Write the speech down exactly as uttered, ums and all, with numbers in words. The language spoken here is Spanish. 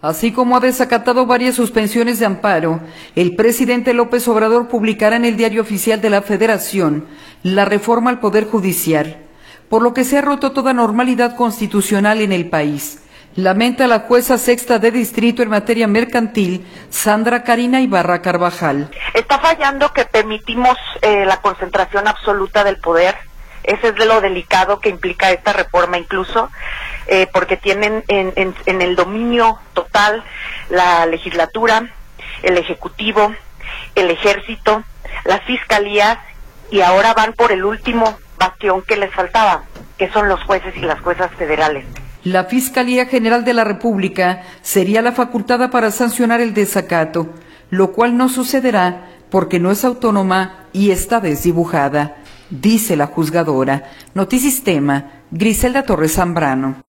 Así como ha desacatado varias suspensiones de amparo, el presidente López Obrador publicará en el Diario Oficial de la Federación la reforma al Poder Judicial, por lo que se ha roto toda normalidad constitucional en el país. Lamenta la jueza sexta de distrito en materia mercantil, Sandra Karina Ibarra Carvajal. Está fallando que permitimos eh, la concentración absoluta del poder. Ese es de lo delicado que implica esta reforma incluso, eh, porque tienen en, en, en el dominio total la legislatura, el ejecutivo, el ejército, las fiscalías, y ahora van por el último bastión que les faltaba, que son los jueces y las juezas federales. La Fiscalía General de la República sería la facultada para sancionar el desacato, lo cual no sucederá porque no es autónoma y está desdibujada, dice la juzgadora. Notisistema, Griselda Torres Zambrano.